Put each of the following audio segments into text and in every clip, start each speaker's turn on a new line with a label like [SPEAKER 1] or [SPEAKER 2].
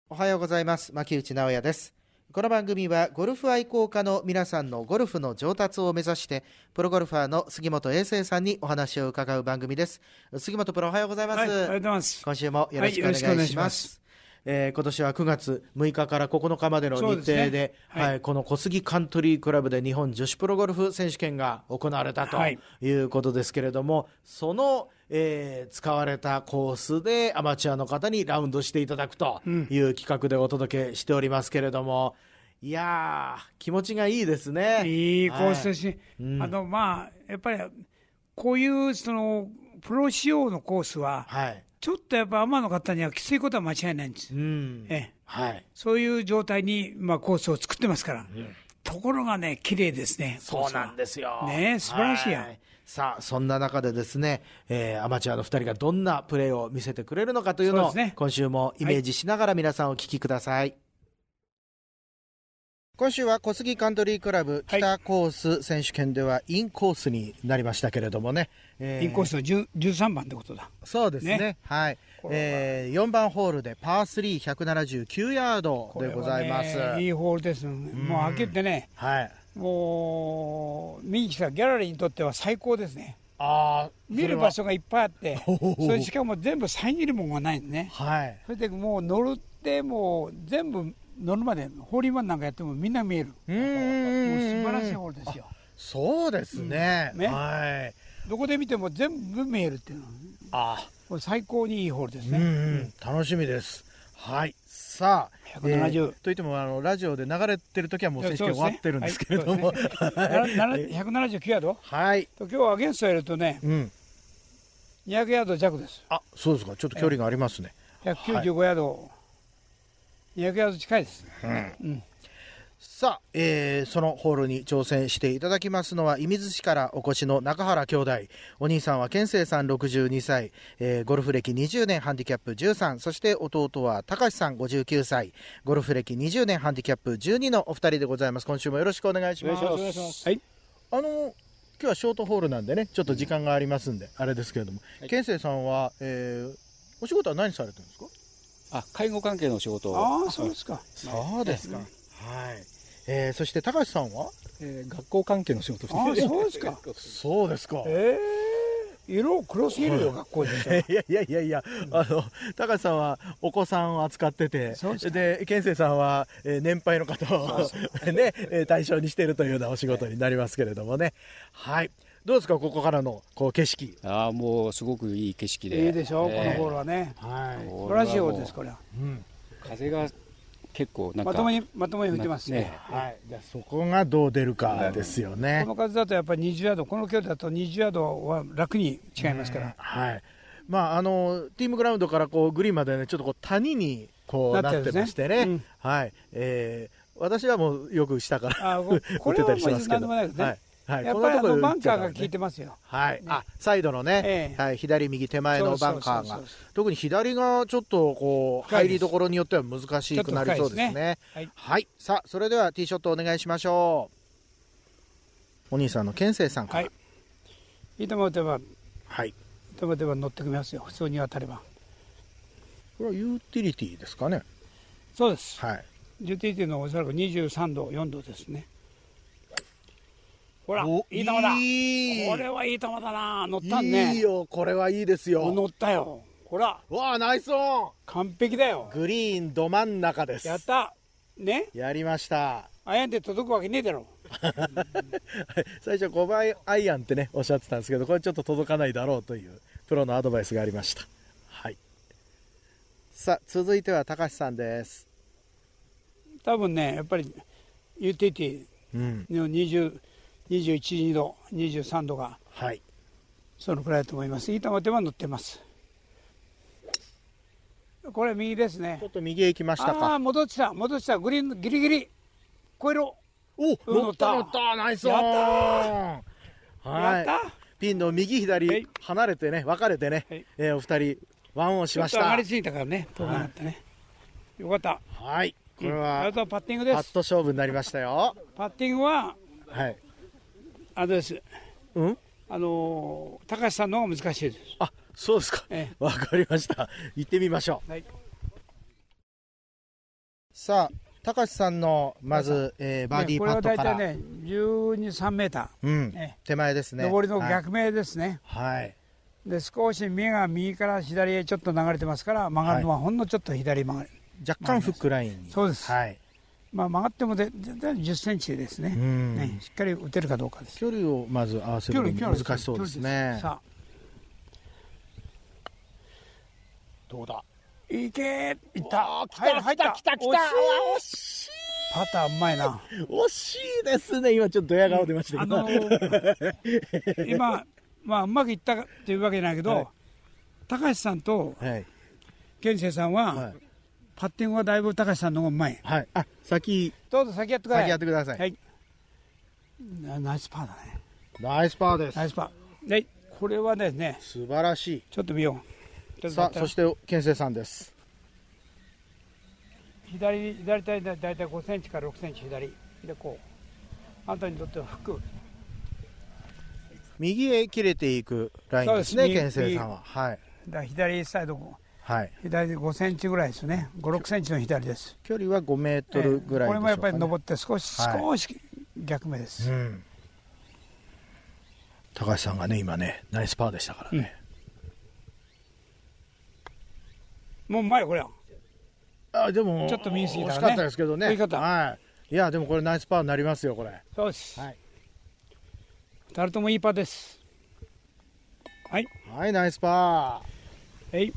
[SPEAKER 1] おはようございます。牧内直也です。この番組はゴルフ愛好家の皆さんのゴルフの上達を目指してプロゴルファーの杉本英生さんにお話を伺う番組です。杉本プロ、おはようございます。
[SPEAKER 2] はい、おはようございます。
[SPEAKER 1] 今週もよろしくお願いします。今年は9月6日から9日までの日程 で、この小杉カントリークラブで日本女子プロゴルフ選手権が行われたということですけれども、その使われたコースでアマチュアの方にラウンドしていただくという企画でお届けしておりますけれども、いやー気持ちがいいですね。
[SPEAKER 2] いいコースですし、やっぱりこういうそのプロ仕様のコースは、ちょっとやっぱアマの方にはきついことは間違いないんです。そういう状態に、コースを作ってますから、ところがね綺麗ですね。
[SPEAKER 1] そうなんですよ
[SPEAKER 2] ね、素晴らしいや。
[SPEAKER 1] さあそんな中でですね、アマチュアの2人がどんなプレーを見せてくれるのかというのを今週もイメージしながら皆さんお聞きください。今週は小杉カントリークラブ北コース選手権ではインコースになりましたけれどもね、
[SPEAKER 2] インコースの13番ってことだ
[SPEAKER 1] そうですね、はい、4番ホールでパー3179ヤードでございます。
[SPEAKER 2] いいホールです。もうはっきり言ってね、もう見に来たギャラリーにとっては最高ですね。見る場所がいっぱいあってそれしかも全部遮るものがないんですね。それでもう乗るってもう全部乗るまでホールインワンなんかやってもみんな見える。もう素晴らしいホールですよ。
[SPEAKER 1] そうですね、
[SPEAKER 2] どこで見ても全部見えるっていうのは、これ最高にいいホールですね。
[SPEAKER 1] 楽しみです。さあ
[SPEAKER 2] 170
[SPEAKER 1] といってもラジオで流れてる時はもう選手権終わってるんですけれども、
[SPEAKER 2] 179ヤード、今日はアゲンストやるとね、200ヤード弱です。
[SPEAKER 1] そうですか。ちょっと距離がありますね。
[SPEAKER 2] 195ヤード、200ヤード近いです。
[SPEAKER 1] さあ、そのホールに挑戦していただきますのは射水市からお越しの中原兄弟。お兄さんは健生さん62歳、ゴルフ歴20年ハンディキャップ13、そして弟は高橋さん59歳、ゴルフ歴20年ハンディキャップ12のお二人でございます。今週もよろしくお願いします。
[SPEAKER 2] お願いします。
[SPEAKER 1] 今日はショートホールなんでね、ちょっと時間がありますんであれですけれども、健生さんは、お仕事は何されてるんですか？
[SPEAKER 3] 介護関係の仕事を。
[SPEAKER 2] そうですか。
[SPEAKER 1] そうですか。そして高橋さんは、
[SPEAKER 3] 学校関係の仕事をしています。
[SPEAKER 2] そうですか。
[SPEAKER 1] そうですか。
[SPEAKER 2] 色黒すぎるよ、学校で。
[SPEAKER 1] いや高橋さんはお子さんを扱ってて、で健生さんは、年配の方を対象にしているというようなお仕事になりますけれどもね。どうですか、ここからの景色。
[SPEAKER 3] もうすごくいい景色で。
[SPEAKER 2] いいでしょ、このホールはね。素晴らしいホールです、これは。
[SPEAKER 3] 風が結構なんか
[SPEAKER 2] まともに吹いてますね。
[SPEAKER 1] じゃあそこがどう出るかですよね。
[SPEAKER 2] この風だとやっぱり20ヤード、この距離だと20ヤードは楽に違いますから。
[SPEAKER 1] ティームグラウンドからグリーンまでね、ちょっと谷になってましてね。私はもうよく下から打ってたりしますけど。
[SPEAKER 2] やっぱりバンカーが効いてますよ。
[SPEAKER 1] サイドのね、左右手前のバンカーが、特に左がちょっと入りどころによっては難しくなりそうですね。さあそれではティーショットお願いしましょう。お兄さんの健生さんから。
[SPEAKER 2] いいと思ってば乗ってきますよ、普通に当たれば。
[SPEAKER 1] これはユーティリティですかね。
[SPEAKER 2] そうです。ユーティリティのおそらく23度4度ですね。ほら、いい球だ。これはいい球だな。乗ったんね。
[SPEAKER 1] いいよ、これはいいですよ。
[SPEAKER 2] 乗ったよ。ほら。
[SPEAKER 1] ナイスオン。
[SPEAKER 2] 完璧だよ。
[SPEAKER 1] グリーンど真ん中です。
[SPEAKER 2] やったね。
[SPEAKER 1] やりました。
[SPEAKER 2] アイアンで届くわけねえだろ。
[SPEAKER 1] 最初5番アイアンってねおっしゃってたんですけど、これちょっと届かないだろうというプロのアドバイスがありました。さあ続いては高橋さんです。
[SPEAKER 2] 多分ね、やっぱりユーティリティの21、2度、23度が、そのくらいだと思います。いい球では乗ってます。これ右ですね。
[SPEAKER 1] ちょっと右へ行きましたか。
[SPEAKER 2] 戻ってきた。グリーンギリギリ越えろ。
[SPEAKER 1] 乗った。ナイスオン。
[SPEAKER 2] やった。
[SPEAKER 1] ピンの右左離れてね、分かれてね、お二人ワンオンしました。
[SPEAKER 2] ちょっと上がりすぎたからね、遠くなったね。よかった。
[SPEAKER 1] これは
[SPEAKER 2] あとはパッティングです。
[SPEAKER 1] パット勝負になりましたよ。
[SPEAKER 2] パッティングはあれです。高橋さんの方が難しいです。
[SPEAKER 1] そうですか。わかりました。行ってみましょう。 さあ高橋さんのまず、バーディーパットから、
[SPEAKER 2] これは大体ね12、3メータ
[SPEAKER 1] ー、手前ですね。
[SPEAKER 2] 上りの逆目ですね。
[SPEAKER 1] はい。
[SPEAKER 2] で少し目が右から左へちょっと流れてますから、曲がるのはほんのちょっと左曲がる、
[SPEAKER 1] 若干フックラインに。
[SPEAKER 2] そうです。
[SPEAKER 1] はい。
[SPEAKER 2] 曲がっても10センチですね。しっかり打てるかどうかです。
[SPEAKER 1] 距離をまず合わせるの難しそうですね。
[SPEAKER 2] さあどうだ。いけいった。
[SPEAKER 1] 入った。来た。惜しい。
[SPEAKER 2] パターうまいな。
[SPEAKER 1] 惜しいですね。今ちょっとドヤ顔出ましたけど、
[SPEAKER 2] 今うまくいったというわけじゃないけど、高橋さんと健生さんは、パッティングはだいぶ高橋さんの方がうまい。
[SPEAKER 1] はい。あ、先
[SPEAKER 2] どうぞ先やってください。
[SPEAKER 1] 先やってください。
[SPEAKER 2] はい。ナイスパーだね。
[SPEAKER 1] ナイスパーです。
[SPEAKER 2] ナイスパー。で、これはですね。
[SPEAKER 1] 素晴らしい。
[SPEAKER 2] ちょっと見よう。
[SPEAKER 1] さあ、そして健生さんです。
[SPEAKER 2] 左だいたい5センチから6センチ左でこう。あんたにとってはフック。
[SPEAKER 1] 右へ切れていくラインですね、健生さんは。はい。
[SPEAKER 2] だ左サイド。
[SPEAKER 1] はい、
[SPEAKER 2] 左で5センチぐらいですね。5、6センチの左です。
[SPEAKER 1] 距離は5メートルぐらいでしょうかね。
[SPEAKER 2] これもやっぱり登って少し逆目です。
[SPEAKER 1] 高橋さんがね今ねナイスパーでしたからね。
[SPEAKER 2] もううまいこれは。
[SPEAKER 1] でも
[SPEAKER 2] ちょっと見すぎたね。
[SPEAKER 1] 惜しかったですけどね。はい。いやでもこれナイスパーになりますよこれ。
[SPEAKER 2] そうです。
[SPEAKER 1] はい。
[SPEAKER 2] 2人ともいいパーです。はい。
[SPEAKER 1] はい、ナイスパ
[SPEAKER 2] ー。はい。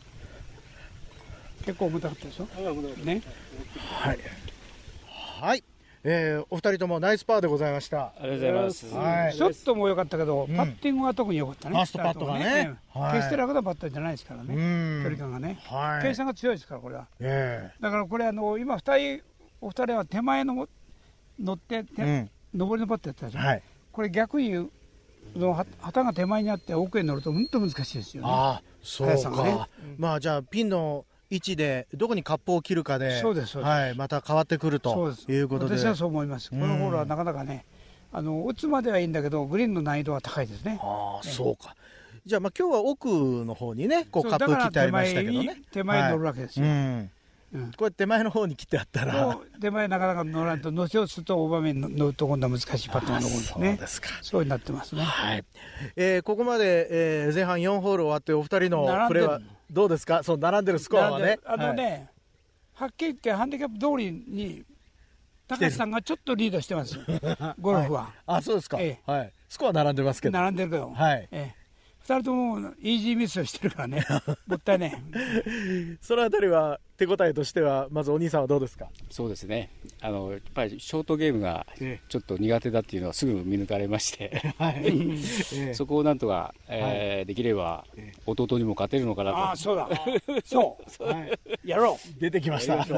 [SPEAKER 2] 結構重たかったでしょ。ね。
[SPEAKER 1] はい。はい。お二人ともナイスパーでございました。
[SPEAKER 3] ありがとうございます。
[SPEAKER 2] はい。ショットも良かったけど、パッティングは特に良かったね。
[SPEAKER 1] ファーストパットがね。
[SPEAKER 2] 決して楽なパットじゃないですからね。距離感がね。計算が強いですからこれは。だからこれ今お二人は手前の乗って上りのパットやったでしょ。これ逆に旗が手前にあって奥へ乗ると本当難しいですよね。
[SPEAKER 1] ああ、そうか。まあじゃあピンの位置でどこにカップを切るかで、はい、また変わってくるということで。
[SPEAKER 2] 私はそう思います。このホールはなかなかね、打つまではいいんだけどグリーンの難易度は高いですね。
[SPEAKER 1] ああ、そうか。じゃあまあ今日は奥の方にねこうカップ切ってありましたけどね。
[SPEAKER 2] 手前に乗るわけですよ。
[SPEAKER 1] これ手前の方に切ってあったら
[SPEAKER 2] 手前なかなか乗らないと乗せようすると大場面乗ると今度は難しいパットが残るんですね。
[SPEAKER 1] そうですか。
[SPEAKER 2] そうになってますね。
[SPEAKER 1] はい。ここまで、前半4ホール終わってお二人のプレーはどうですか。そう並んでるスコアはね。
[SPEAKER 2] はっきり言ってハンディキャップ通りに高橋さんがちょっとリードしてますゴルフは。
[SPEAKER 1] あ、そうですか。はい。スコア並んでますけど。
[SPEAKER 2] 並んでるけど。
[SPEAKER 1] はい。
[SPEAKER 2] 2人ともイージーミスをしてるからねもったいね。
[SPEAKER 1] そのあたりは手応えとしてはまずお兄さんはどうですか。
[SPEAKER 3] そうですね、やっぱりショートゲームがちょっと苦手だっていうのはすぐ見抜かれましてそこをなんとか、できれば弟にも勝てるのかなと。
[SPEAKER 2] ああ、そうだそう、やろう。
[SPEAKER 1] 出てきました。はい、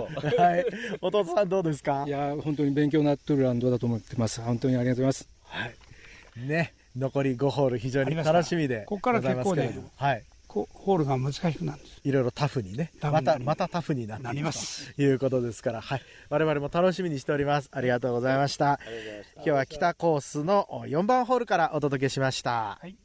[SPEAKER 1] 弟さんどうですか。
[SPEAKER 3] いや本当に勉強になってるラウンドだと思ってます。本当にありがとうございます。
[SPEAKER 1] はいね、残り5ホール非常に楽しみで
[SPEAKER 2] ここから結構ね、ホールが難しくなるんです。
[SPEAKER 1] いろいろタフにね、またタフになりますということですから、はい、我々も楽しみにしております。ありがとうございました。今日は北コースの4番ホールからお届けしました。はい、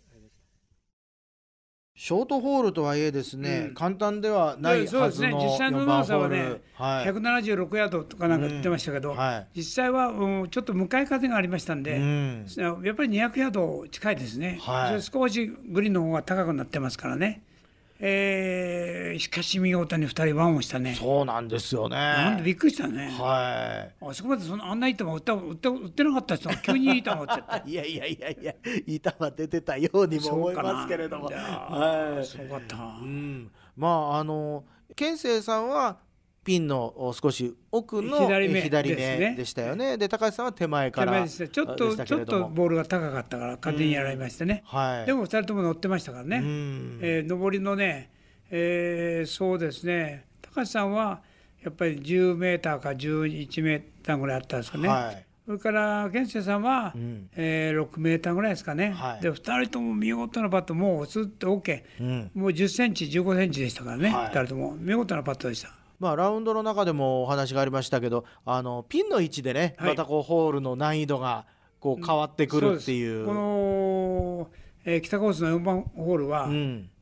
[SPEAKER 1] ショートホールとはいえですね、簡単ではないはずの4番ホール。そうですね、実際の長さはね、
[SPEAKER 2] 176ヤードとかなんか言ってましたけど、実際はちょっと向かい風がありましたんで、やっぱり200ヤード近いですね。少しグリーンの方が高くなってますからね。しかし見事に2人ワンをしたね。
[SPEAKER 1] そうなんですよね。
[SPEAKER 2] なんでびっくりしたね。
[SPEAKER 1] あ
[SPEAKER 2] そこまであんないい球打ってなかった人が急にいい球打っちゃった
[SPEAKER 1] いやいい球出てたようにも思いますけれども。
[SPEAKER 2] そうかった。
[SPEAKER 1] まあ健生さんはピンの少し奥の左目でしたよね。で高橋さんは手前からでしたけれども、
[SPEAKER 2] ちょっとボールが高かったから勝手にやられましてね。でも2人とも乗ってましたからね。上りのね、そうですね、高橋さんはやっぱり10メーターか11メーターぐらいあったんですかね。それから健生さんは6メーターぐらいですかね。で2人とも見事なパット、もうスッと OK、もう10センチ15センチでしたからね。2人とも見事なパットでした。
[SPEAKER 1] まあ、ラウンドの中でもお話がありましたけど、ピンの位置でね、またこうホールの難易度がこう変わってくるっていう。
[SPEAKER 2] この、北コースの4番ホールは、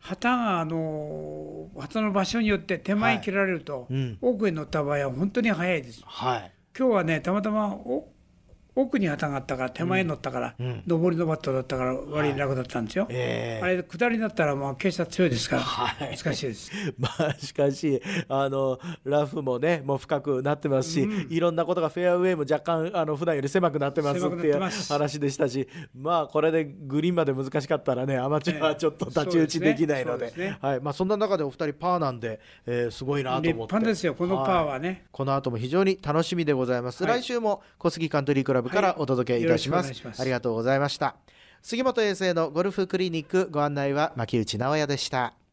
[SPEAKER 2] 旗が旗の場所によって手前に切られると、奥へ乗った場合は本当に早いです。今日はねたまたま奥に旗があったから手前に乗ったから、上りのバットだったから割に楽だったんですよ。あれ下りになったらもう傾斜強いですから、難しいです。
[SPEAKER 1] しかしラフもねもう深くなってますし、いろんなことがフェアウェイも若干普段より狭くなってますっていう話でしたし、これでグリーンまで難しかったらねアマチュアはちょっと太刀打ちできないので、そんな中でお二人パーなんで、すごいなと思って。立
[SPEAKER 2] 派ですよこのパーはね。
[SPEAKER 1] この後も非常に楽しみでございます。来週も小杉カントリークラブからお届けいたします。ありがとうございました。杉本英生のゴルフクリニック、ご案内は牧内直哉でした。